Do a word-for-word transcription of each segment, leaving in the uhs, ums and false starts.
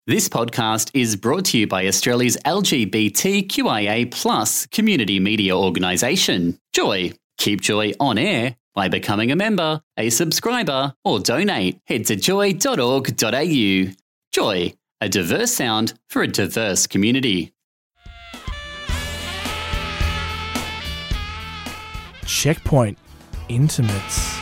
This podcast is brought to you by Australia's L G B T Q I A plus community media organisation, Joy. Keep Joy on air by becoming a member, a subscriber, or donate. Head to joy dot org dot a u. Joy, a diverse sound for a diverse community. Checkpoint Intimates.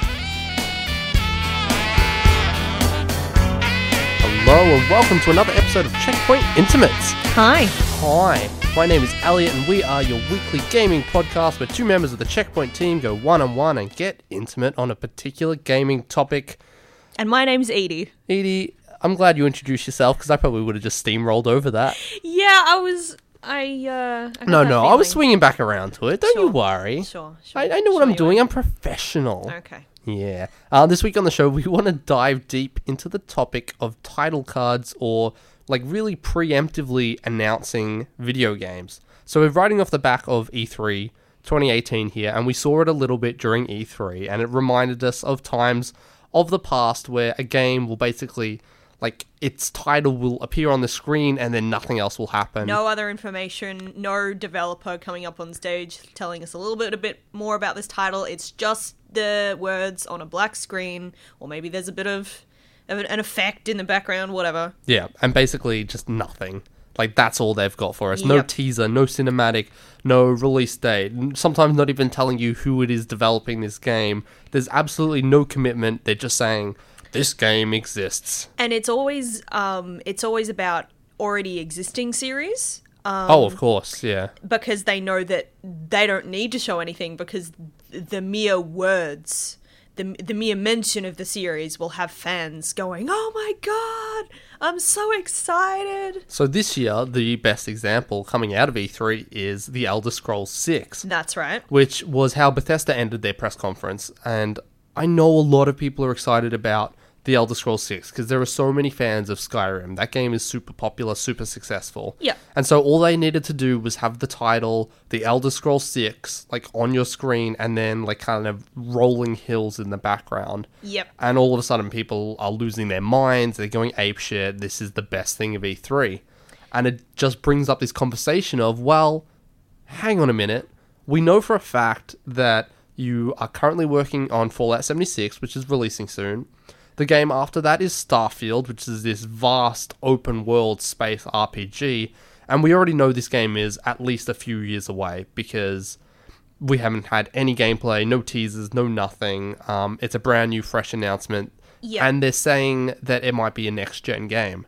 Hello and welcome to another episode of Checkpoint Intimates. Hi. Hi, my name is Elliot and we are your weekly gaming podcast where two members of the Checkpoint team go one-on-one and get intimate on a particular gaming topic. And my name's Edie. Edie, I'm glad you introduced yourself because I probably would have just steamrolled over that. Yeah, I was... I, uh... I No, that no, I was swinging back around to it. Don't Sure. you worry. Sure, sure. I, I know what Sure I'm you doing. were. I'm professional. Okay. Yeah. Uh, this week on the show, we want to dive deep into the topic of title cards or, like, really preemptively announcing video games. So we're riding off the back of E three twenty eighteen here, and we saw it a little bit during E three, and it reminded us of times of the past where a game will basically, like, its title will appear on the screen and then nothing else will happen. No other information, no developer coming up on stage telling us a little bit, a bit more about this title. It's just the words on a black screen, or maybe there's a bit of, of an effect in the background, whatever. Yeah, and basically just nothing. Like, that's all they've got for us. No Yep. teaser, no cinematic, no release date. Sometimes not even telling you who it is developing this game. There's absolutely no commitment. They're just saying, this game exists. And it's always, um, it's always about already existing series. Um, Oh, of course, yeah. because they know that they don't need to show anything because the mere words, the the mere mention of the series will have fans going, "Oh my god, I'm so excited." So this year, the best example coming out of E three is The Elder Scrolls six, That's right. which was how Bethesda ended their press conference. And I know a lot of people are excited about The Elder Scrolls six because there are so many fans of Skyrim. That game is super popular, super successful. Yeah. And so all they needed to do was have the title, The Elder Scrolls six, like on your screen and then like kind of rolling hills in the background. Yep. And all of a sudden people are losing their minds. They're going apeshit. This is the best thing of E three. And it just brings up this conversation of, well, hang on a minute. We know for a fact that you are currently working on Fallout seventy-six, which is releasing soon. The game after that is Starfield, which is this vast open world space R P G. And we already know this game is at least a few years away because we haven't had any gameplay, no teasers, no nothing. Um, it's a brand new, fresh announcement. Yeah. And they're saying that it might be a next-gen game.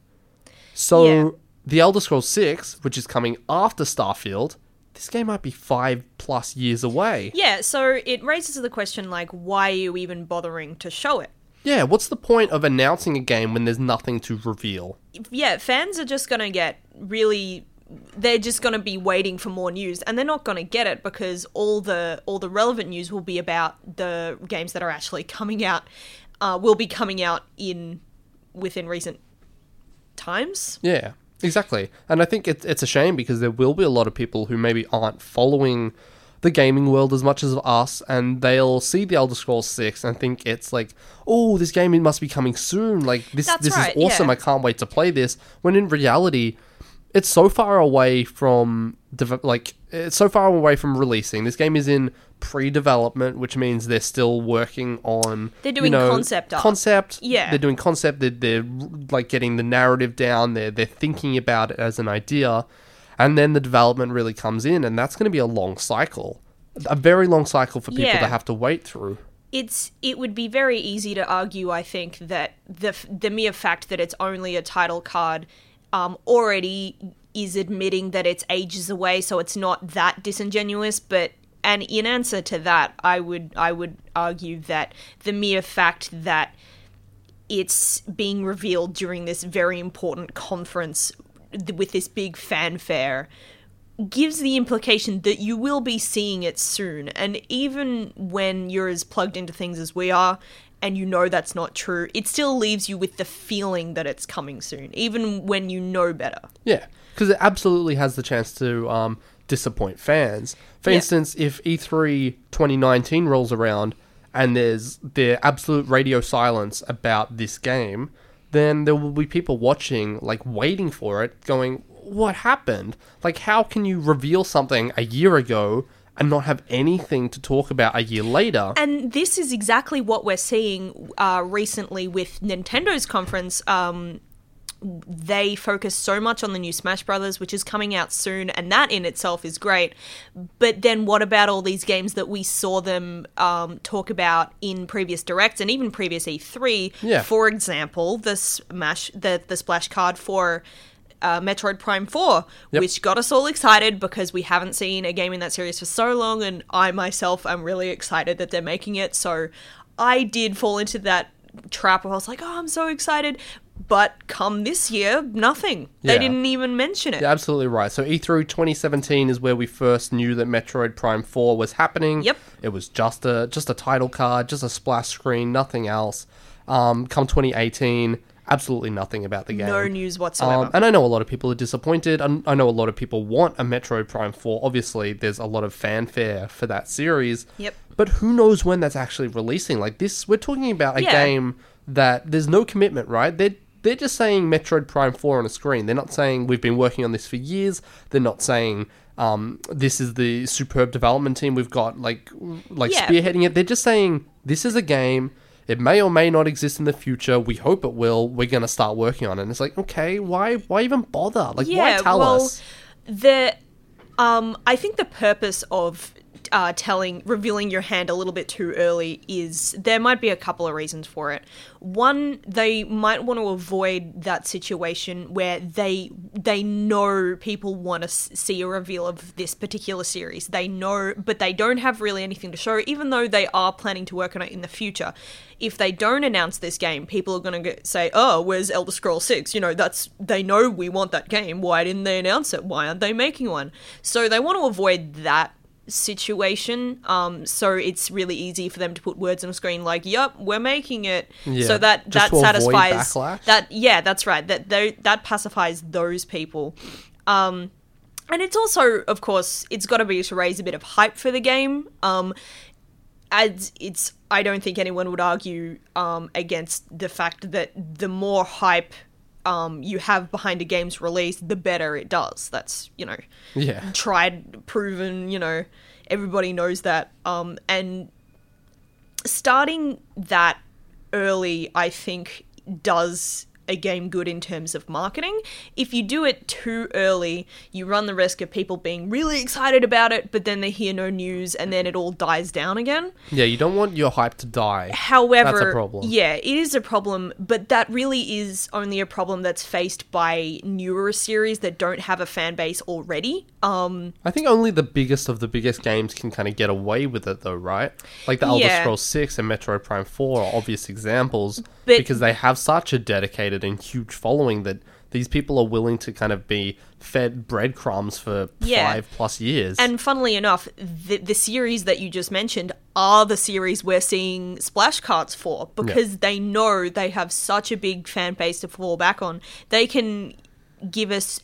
So, Yeah. The Elder Scrolls six, which is coming after Starfield, this game might be five plus years away. Yeah, so it raises the question, like, why are you even bothering to show it? Yeah, what's the point of announcing a game when there's nothing to reveal? Yeah, fans are just going to get really... They're just going to be waiting for more news, and they're not going to get it because all the all the relevant news will be about the games that are actually coming out, uh, will be coming out in within recent times. Yeah, exactly. And I think it's it's a shame because there will be a lot of people who maybe aren't following the gaming world as much as us, and they'll see the Elder Scrolls six and think it's like, oh, this game must be coming soon. Like, this That's this right, is awesome. yeah. I can't wait to play this. When in reality, it's so far away from deve- like it's so far away from releasing. This game is in pre-development, which means they're still working on. They're doing you know, concept art. Concept. Yeah. They're doing concept. They're, they're like getting the narrative down. They're they're thinking about it as an idea, and then the development really comes in, and that's going to be a long cycle, a very long cycle for people Yeah. to have to wait through. It's it would be very easy to argue, I think, that the the mere fact that it's only a title card um, already is admitting that it's ages away, so it's not that disingenuous. But and in answer to that, I would I would argue that the mere fact that it's being revealed during this very important conference th- with this big fanfare gives the implication that you will be seeing it soon. And even when you're as plugged into things as we are, and you know that's not true, it still leaves you with the feeling that it's coming soon, even when you know better. Yeah, because it absolutely has the chance to um, disappoint fans. For Yeah. instance, if E three twenty nineteen rolls around and there's the absolute radio silence about this game, then there will be people watching, like, waiting for it, going, what happened? Like, how can you reveal something a year ago and not have anything to talk about a year later? And this is exactly what we're seeing uh, recently with Nintendo's conference. Um, they focus so much on the new Smash Brothers, which is coming out soon, and that in itself is great. But then what about all these games that we saw them um, talk about in previous Directs and even previous E three? Yeah. For example, the Smash, the, the splash card for Uh, Metroid Prime four, yep. which got us all excited because we haven't seen a game in that series for so long, and I myself am really excited that they're making it. So I did fall into that trap where I was like, oh, I'm so excited. But come this year, nothing. They Yeah. didn't even mention it. You're absolutely right. So E three twenty seventeen is where we first knew that Metroid Prime four was happening. Yep. It was just a just a title card, just a splash screen, nothing else. Um, come twenty eighteen, absolutely nothing about the game. No news whatsoever. Um, and I know a lot of people are disappointed. and I know a lot of people want a Metroid Prime four. Obviously, there's a lot of fanfare for that series. Yep. But who knows when that's actually releasing? Like this, we're talking about a Yeah. game that there's no commitment, right? They're, they're just saying Metroid Prime four on a screen. They're not saying we've been working on this for years. They're not saying um, this is the superb development team we've got like like Yeah. spearheading it. They're just saying this is a game. It may or may not exist in the future. We hope it will. We're going to start working on it. And it's like, okay, why why even bother? Like, why tell well, us? The, um, I think the purpose of uh, telling, revealing your hand a little bit too early is there might be a couple of reasons for it. One, they might want to avoid that situation where they they know people want to s- see a reveal of this particular series. They know, but they don't have really anything to show, even though they are planning to work on it in the future. If they don't announce this game, people are going to say, oh, where's Elder Scrolls six? You know, that's, they know we want that game. Why didn't they announce it? Why aren't they making one? So they want to avoid that situation. Um, so it's really easy for them to put words on a screen like, yep, we're making it. Yeah, So that, just that to avoid satisfies backlash? that. Yeah, that's right. That, they, that pacifies those people. Um, and it's also, of course, it's got to be to raise a bit of hype for the game. Um, as it's, I don't think anyone would argue um, against the fact that the more hype um, you have behind a game's release, the better it does. That's, you know, Yeah. tried, proven, you know, everybody knows that. Um, and starting that early, I think, does a game good in terms of marketing. If you do it too early, you run the risk of people being really excited about it, but then they hear no news and then it all dies down again. Yeah, you don't want your hype to die. However, That's a problem. Yeah, it is a problem, but that really is only a problem that's faced by newer series that don't have a fan base already. Um, I think only the biggest of the biggest games can kind of get away with it, though, right? Like the Elder Yeah. Scrolls six and Metroid Prime four are obvious examples But- because they have such a dedicated and huge following that these people are willing to kind of be fed breadcrumbs for Yeah. five plus years. And funnily enough, the, the series that you just mentioned are the series we're seeing splash cards for because they know they have such a big fan base to fall back on. They can give us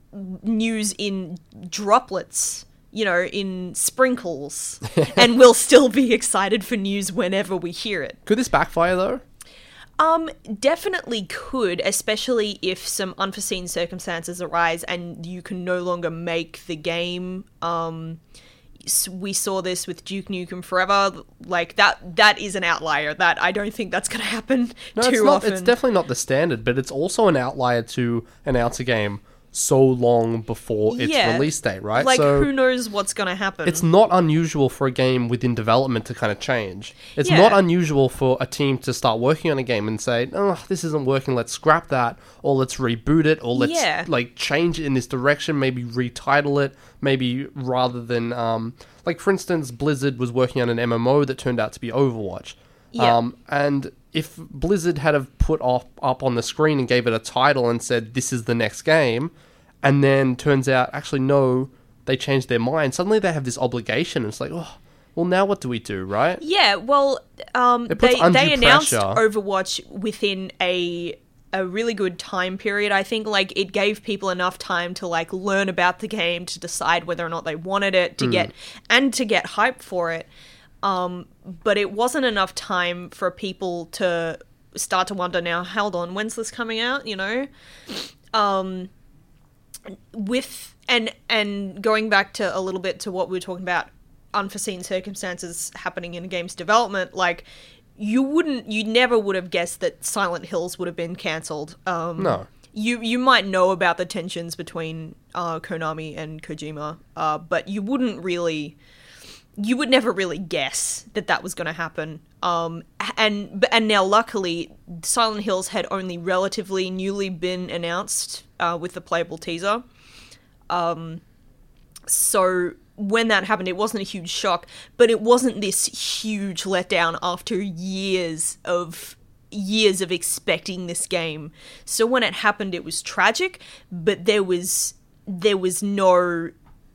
news in droplets, you know, in sprinkles, and we'll still be excited for news whenever we hear it. Could this backfire, though? Um, definitely could, especially if some unforeseen circumstances arise and you can no longer make the game. Um, s- we saw this with Duke Nukem Forever. Like that, that is an outlier. That I don't think that's going to happen No, too it's not. often. It's definitely not the standard, but it's also an outlier to announce a game so long before its Yeah. release date, right? Like, so who knows what's going to happen? it's not unusual for a game within development to kind of change. It's Yeah. not unusual for a team to start working on a game and say, "Oh, this isn't working. Let's scrap that, or let's reboot it, or let's Yeah. like change it in this direction. Maybe retitle it. Maybe rather than um, like for instance, Blizzard was working on an M M O that turned out to be Overwatch. Yeah. Um, and if Blizzard had have put off, up on the screen and gave it a title and said, this is the next game, and then turns out, actually, no, they changed their mind, suddenly they have this obligation. And it's like, oh, well, now what do we do, right? Yeah, well, um, It puts they undue they announced pressure. Overwatch within a a really good time period. I think like it gave people enough time to like learn about the game, to decide whether or not they wanted it, to get and to get hype for it. Um, but it wasn't enough time for people to start to wonder now, hold on, when's this coming out, you know? Um, with, and, and going back to a little bit to what we were talking about, unforeseen circumstances happening in a game's development, like, you wouldn't, you never would have guessed that Silent Hills would have been cancelled. Um, No. You you might know about the tensions between uh, Konami and Kojima, uh, but you wouldn't really, you would never really guess that that was going to happen. Um, and and now luckily, Silent Hills had only relatively newly been announced uh, with the playable teaser. Um, so when that happened, it wasn't a huge shock, but it wasn't this huge letdown after years of years of expecting this game. So when it happened, it was tragic, but there was there was no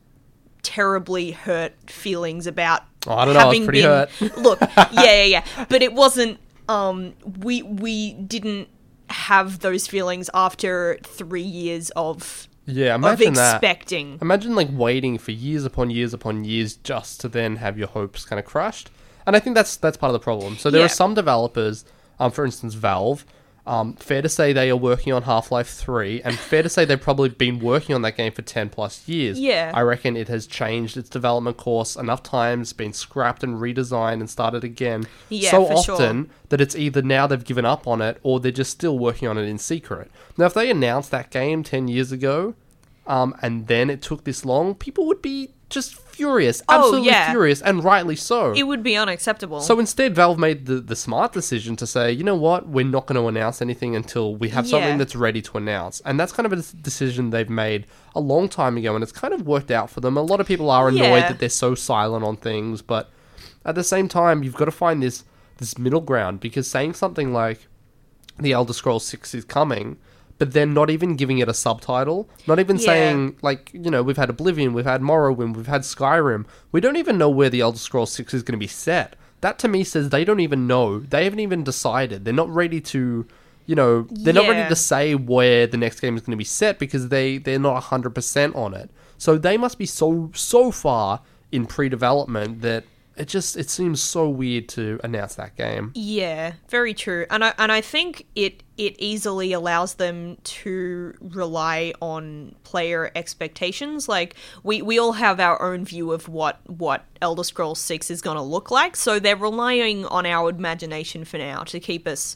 terribly hurt feelings about oh, I don't know, I was having pretty been hurt. look yeah yeah yeah but it wasn't um we we didn't have those feelings after three years of Yeah, of imagine that. expecting. Imagine like waiting for years upon years upon years just to then have your hopes kind of crushed. And I think that's that's part of the problem. So there Yeah. are some developers, um, for instance, Valve. Um, fair to say they are working on Half-Life three, and fair to say they've probably been working on that game for ten plus years. Yeah. I reckon it has changed its development course enough times, been scrapped and redesigned and started again Yeah, so for often sure. that it's either now they've given up on it or they're just still working on it in secret. Now, if they announced that game ten years ago, um, and then it took this long, people would be just furious, Oh, absolutely yeah. furious, and rightly so. It would be unacceptable. So instead, Valve made the, the smart decision to say, you know what, we're not going to announce anything until we have something Yeah. that's ready to announce. And that's kind of a des- decision they've made a long time ago, and it's kind of worked out for them. A lot of people are annoyed Yeah. that they're so silent on things, but at the same time, you've got to find this, this middle ground, because saying something like, The Elder Scrolls six is coming, but then not even giving it a subtitle, not even Yeah. saying, like, you know, we've had Oblivion, we've had Morrowind, we've had Skyrim. We don't even know where The Elder Scrolls six is going to be set. That to me says they don't even know. They haven't even decided. They're not ready to, you know, they're not ready Yeah. to say where the next game is going to be set because they, they're not one hundred percent on it. So they must be so, so far in pre-development that it just, it seems so weird to announce that game. Yeah, very true. And I and I think it it easily allows them to rely on player expectations. Like we, we all have our own view of what, what Elder Scrolls six is going to look like, so they're relying on our imagination for now to keep us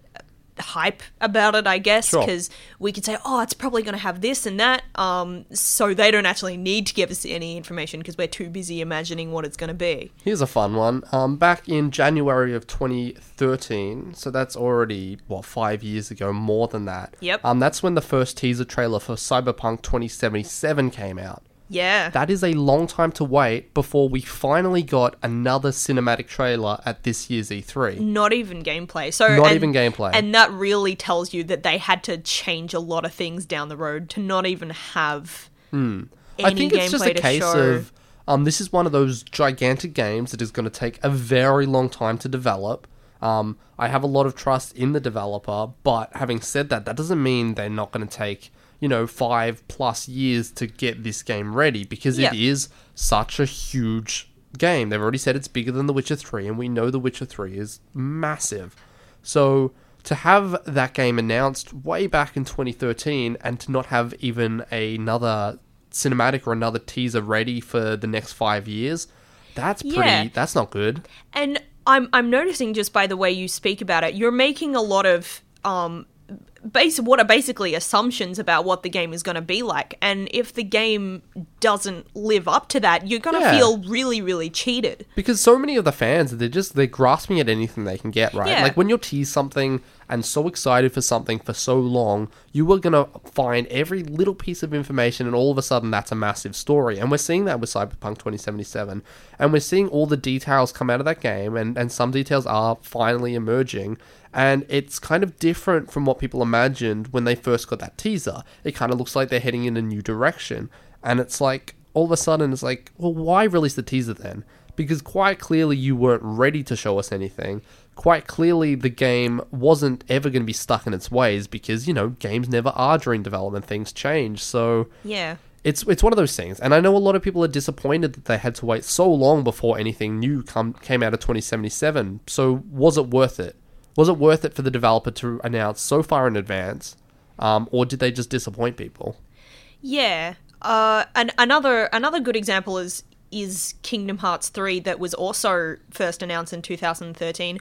hype about it, I guess, Sure. because we could say, oh, it's probably going to have this and that, um, so they don't actually need to give us any information because we're too busy imagining what it's going to be. Here's a fun one. Um, back in January of twenty thirteen, so that's already, what, five years ago, more than that. Yep. Um, that's when the first teaser trailer for Cyberpunk twenty seventy-seven came out. Yeah. That is a long time to wait before we finally got another cinematic trailer at this year's E three. Not even gameplay. So Not and- even gameplay. And that really tells you that they had to change a lot of things down the road to not even have any I think it's just a gameplay to case show. of um, this is one of those gigantic games that is going to take a very long time to develop. Um, I have a lot of trust in the developer, but having said that, that doesn't mean they're not going to take, you know, five plus years to get this game ready because Yeah. it is such a huge game. They've already said it's bigger than The Witcher three, and we know The Witcher three is massive. So to have that game announced way back in twenty thirteen and to not have even another cinematic or another teaser ready for the next five years, that's pretty, Yeah. that's not good. And I'm I'm noticing just by the way you speak about it, you're making a lot of um base what are basically assumptions about what the game is going to be like. And if the game doesn't live up to that, you're going to Yeah. feel really, really cheated. Because so many of the fans, they're just, they're grasping at anything they can get, right? Yeah. Like when you're teased something and so excited for something for so long, you are going to find every little piece of information and all of a sudden that's a massive story. And we're seeing that with Cyberpunk twenty seventy-seven. And we're seeing all the details come out of that game and, and some details are finally emerging. And it's kind of different from what people imagined when they first got that teaser. It kind of looks like they're heading in a new direction. And it's like, all of a sudden, it's like, well, why release the teaser then? Because quite clearly you weren't ready to show us anything. Quite clearly the game wasn't ever going to be stuck in its ways because, you know, games never are during development. Things change. So Yeah. it's it's one of those things. And I know a lot of people are disappointed that they had to wait so long before anything new come, came out of twenty seventy-seven. So was it worth it? Was it worth it for the developer to announce so far in advance, um, or did they just disappoint people? Yeah. Uh, and another another good example is is Kingdom Hearts three that was also first announced in two thousand thirteen.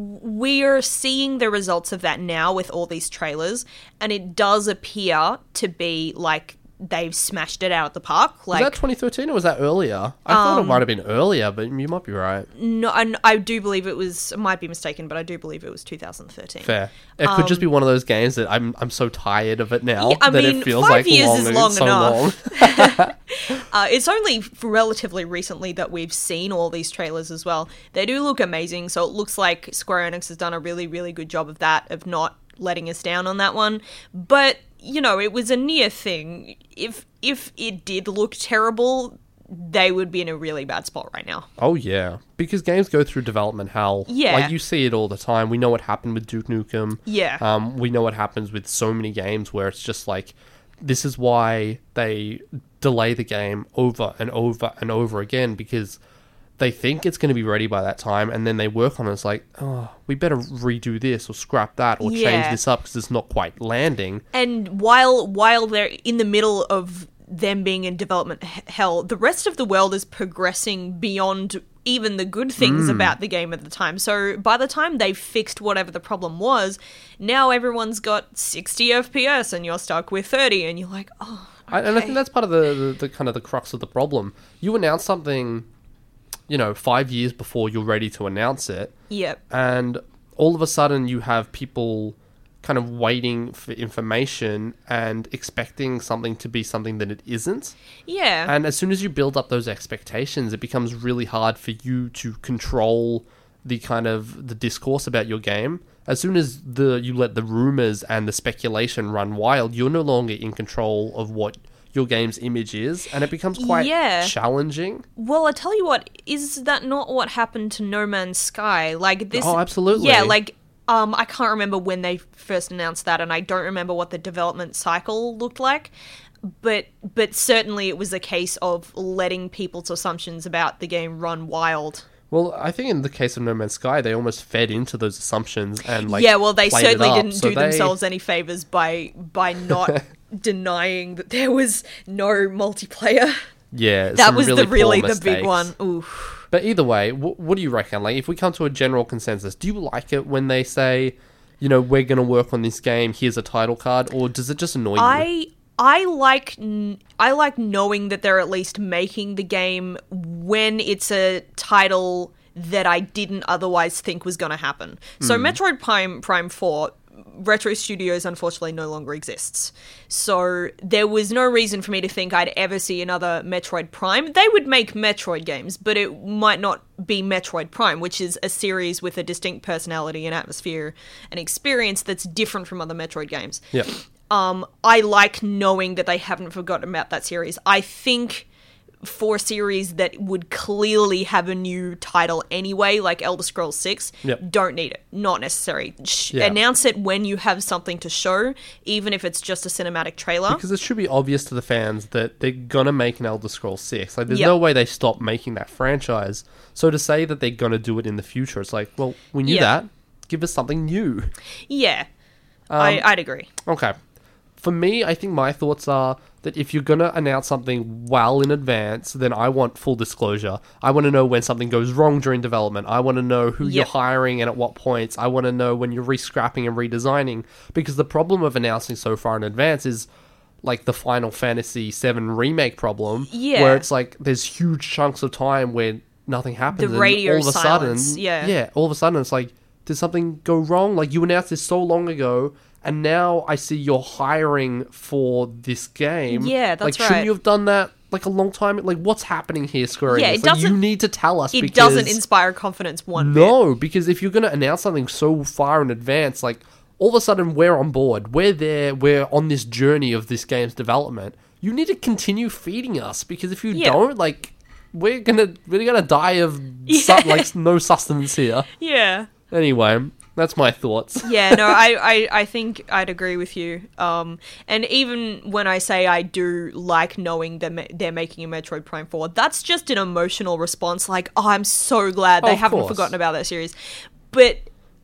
We're seeing the results of that now with all these trailers, and it does appear to be like they've smashed it out of the park. Like, was that twenty thirteen or was that earlier? I thought it might have been earlier, but you might be right. No, I, I do believe it was, I might be mistaken, but I do believe it was two thousand thirteen. Fair. It could just be one of those games that I'm I'm so tired of it now Yeah, I that mean, it feels five like years long, is and long it's so enough. long. Uh, it's only relatively recently that we've seen all these trailers as well. They do look amazing, so it looks like Square Enix has done a really, really good job of that, of not letting us down on that one. But, you know, it was a near thing. If if it did look terrible, they would be in a really bad spot right now. Oh, yeah. Because games go through development hell. Yeah. Like, you see it all the time. We know what happened with Duke Nukem. Yeah. Um, we know what happens with so many games where it's just like, this is why they delay the game over and over and over again, because they think it's going to be ready by that time, and then they work on it. It's like, oh, we better redo this or scrap that or Yeah. change this up because it's not quite landing. And while while they're in the middle of them being in development h- hell, the rest of the world is progressing beyond even the good things about the game at the time. So by the time they fixed whatever the problem was, now everyone's got sixty F P S and you're stuck with thirty, and you're like, oh, okay. I, and I think that's part of the, the, the kind of the crux of the problem. You announce something, you know, five years before you're ready to announce it, Yep. and all of a sudden you have people kind of waiting for information and expecting something to be something that it isn't. Yeah. And as soon as you build up those expectations, it becomes really hard for you to control the kind of the discourse about your game. As soon as the you let the rumors and the speculation run wild, you're no longer in control of what your game's image is, and it becomes quite Yeah. challenging. Well, I tell you what, is that not what happened to No Man's Sky? Like this. Oh, absolutely. Yeah, like um, I can't remember when they first announced that, and I don't remember what the development cycle looked like. But but certainly it was a case of letting people's assumptions about the game run wild. Well, I think in the case of No Man's Sky, they almost fed into those assumptions and like yeah, well, they played it certainly up. didn't So do they- themselves any favors by by not denying that there was no multiplayer. Yeah, That some was really the really poor the big mistakes. one. Oof. But either way, wh- what do you reckon? Like, if we come to a general consensus, do you like it when they say, you know, we're going to work on this game, here's a title card, or does it just annoy you? I I like n- I like knowing that they're at least making the game when it's a title that I didn't otherwise think was going to happen. So Metroid Prime Prime four, Retro Studios unfortunately no longer exists. So there was no reason for me to think I'd ever see another Metroid Prime. They would make Metroid games, but it might not be Metroid Prime, which is a series with a distinct personality and atmosphere and experience that's different from other Metroid games. Yeah. Um, I like knowing that they haven't forgotten about that series. I think for a series that would clearly have a new title anyway, like Elder Scrolls six, Yep. don't need it. Not necessary. Sh- Yeah. Announce it when you have something to show, even if it's just a cinematic trailer. Because it should be obvious to the fans that they're going to make an Elder Scrolls six. Like, there's Yep. no way they stop making that franchise. So to say that they're going to do it in the future, it's like, well, we knew Yeah. that. Give us something new. Yeah, Um, I, I'd agree. Okay. For me, I think my thoughts are that if you're going to announce something well in advance, then I want full disclosure. I want to know when something goes wrong during development. I want to know who you're Yep. hiring and at what points. I want to know when you're re-scrapping and redesigning. Because the problem of announcing so far in advance is like the Final Fantasy seven remake problem. Yeah. Where it's like there's huge chunks of time where nothing happens. The and radio all of a silence, sudden, yeah. Yeah, all of a sudden it's like, did something go wrong? Like, you announced this so long ago, and now I see you're hiring for this game. Yeah, that's like, shouldn't right. you have done that like a long time? Like, what's happening here, Square Enix? Yeah, it Like, you doesn't- need to tell us. It because doesn't inspire confidence one bit. No, because if you're going to announce something so far in advance, like, all of a sudden we're on board. We're there. We're on this journey of this game's development. You need to continue feeding us, because if you Yeah. don't, like, we're gonna we're gonna die of Yeah. su- like no sustenance here. Yeah. Anyway, that's my thoughts. Yeah, no, I, I, I think I'd agree with you. Um, and even when I say I do like knowing that ma- they're making a Metroid Prime four, that's just an emotional response. Like, oh, I'm so glad Oh, they of haven't course. forgotten about that series. But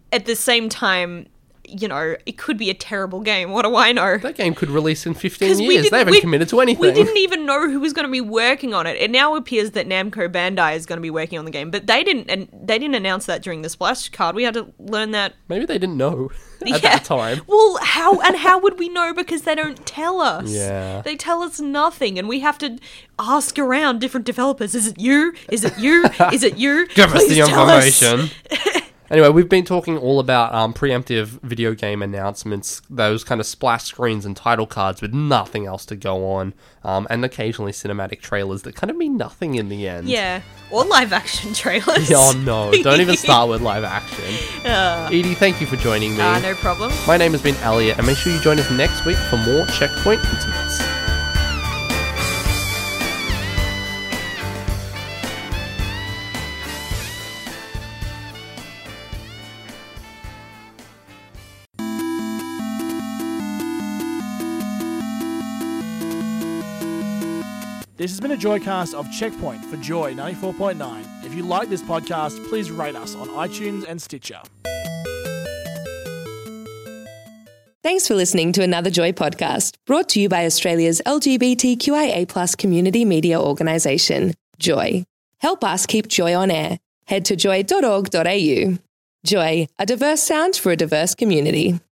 at the same time, you know, it could be a terrible game. What do I know? That game could release in fifteen 'Cause we years. didn't- They haven't we- committed to anything. We didn't even know who was going to be working on it. It now appears that Namco Bandai is going to be working on the game, but they didn't. And they didn't announce that during the splash card. We had to learn that Maybe they didn't know at Yeah. that time. Well, how and how would we know? Because they don't tell us. Yeah. They tell us nothing, and we have to ask around different developers. Is it you? Is it you? Is it you? Give us Please the tell us." information. Anyway, we've been talking all about um, preemptive video game announcements, those kind of splash screens and title cards with nothing else to go on, um, and occasionally cinematic trailers that kind of mean nothing in the end. Yeah, or live action trailers. Oh no, don't even start with live action. Uh, Edie, thank you for joining me. ah, no problem. My name has been Elliot, and make sure you join us next week for more Checkpoint Intimates. This has been a Joycast of Checkpoint for Joy ninety-four point nine. If you like this podcast, please rate us on iTunes and Stitcher. Thanks for listening to another Joy podcast, brought to you by Australia's L G B T Q I A plus community media organisation, Joy. Help us keep Joy on air. Head to joy dot org dot a u. Joy, a diverse sound for a diverse community.